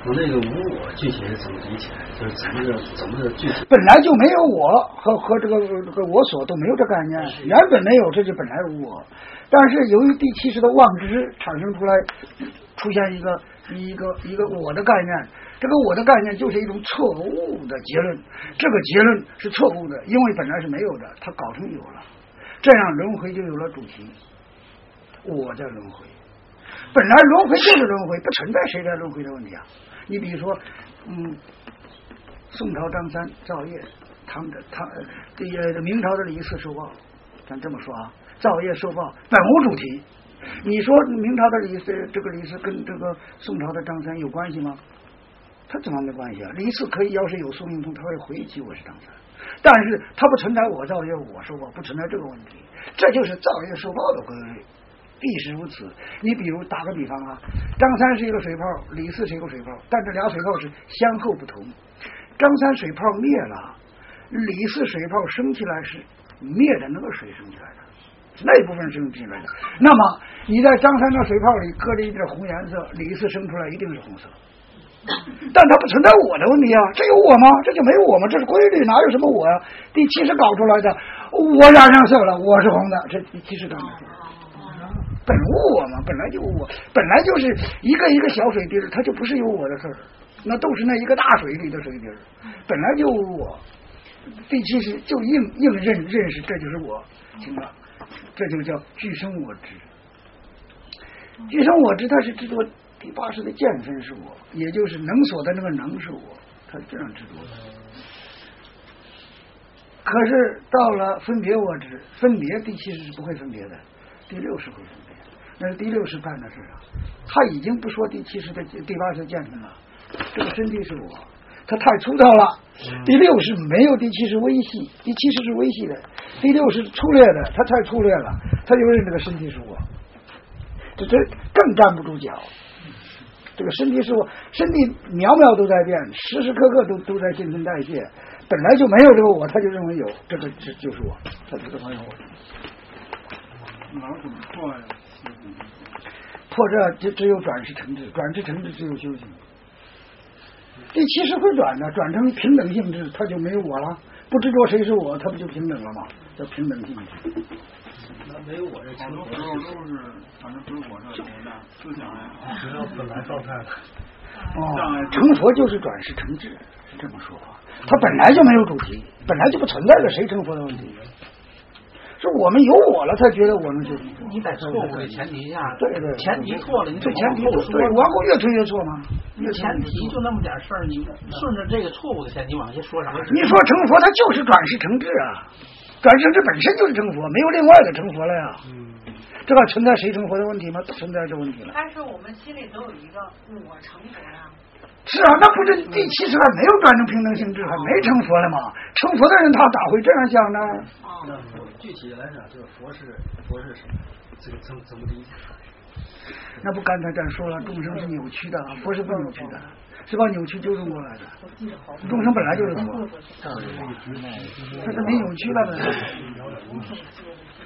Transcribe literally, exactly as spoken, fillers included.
我那个无我具体是怎么理解？就是怎么的怎么的具体？ 本来就没有我和和这个这个我所都没有这概念，原本没有，这就本来无我。但是由于第七识的妄知产生出来，出现一个一个一个我的概念，这个我的概念就是一种错误的结论，这个结论是错误的，因为本来是没有的，它搞成有了，这样轮回就有了主题，我在轮回。本来轮回就是轮回，不存在谁在轮回的问题啊。你比如说，嗯，宋朝张三造业，唐的唐这个明朝的李四受报，咱这么说啊，造业受报本无主题。你说明朝的李四这个李四跟这个宋朝的张三有关系吗？他怎么没关系啊？李四可以要是有宿命通，他会回忆起我是张三，但是他不存在我造业我受报，不存在这个问题，这就是造业受报的规律。必是如此。你比如打个比方啊，张三是一个水泡，李四是一个水泡，但这俩水泡是先后不同。张三水泡灭了，李四水泡升起来是灭的那个水升起来的，那一部分升起来的。那么你在张三的水泡里搁着一点红颜色，李四升出来一定是红色。但它不存在我的问题啊，这有我吗？这就没有我吗？这是规律，哪有什么我呀、啊？第七识搞出来的，我染上色了，我是红的，这第七识搞出来的。本无我嘛，本来就无我，本来就是一个一个小水滴，它就不是有我的事儿，那都是那一个大水里的水滴，本来就无我。第七识就硬硬认认识这就是我，行了，这就叫具生我知。具生我知，它是制作第八识的见分是我，也就是能所的那个能是我，它是这样制作的。可是到了分别我知，分别第七识是不会分别的，第六识会分别。那是第六识办的事啊，他已经不说第七识的第八识见分了，这个身体是我，他太粗糙了。第六识没有第七识微细，第七识是微细的，第六识粗略的，他太粗略了，他就认这个身体是我，这这更站不住脚。这个身体是我，身体秒秒都在变，时时刻刻都都在新陈代谢，本来就没有这个我，他就认为有，这个这就是我，他这个没有我。 哪怎么破呀？ 破这就只有转世成智，转世成智只有修行。第七识会转的，转成平等性质，它就没有我了。不执着谁是我，它不就平等了吗？叫平等性质。 那没有我这好多时候都是，反正不是我这我那思想呀， 只要本来状态。 哦，成佛就是转世成智，是这么说法。它本来就没有主题，本来就不存在着谁成佛的问题。是我们有我了，才觉得我们就你在错误的前提下， 对对， 前提错了，你这前提错， 对，往后越推越错嘛。 你前提就那么点事儿，你顺着这个错误的前提往下说啥？ 你说成佛，它就是转世成智啊，转世成智本身就是成佛，没有另外的成佛了呀。嗯，这还存在谁成佛的问题吗？不存在这问题了。 但是我们心里都有一个我成佛呀。 是啊，那不是第七识还没有转成平等性质，还没成佛了吗？成佛的人他哪会这样想呢？ 那具体来讲，就是佛是佛是什么？这个怎么怎么理解？ 那不刚才咱说了，众生是扭曲的，佛是不扭曲的，是把扭曲纠正过来的。众生本来就是佛，它是没扭曲了的。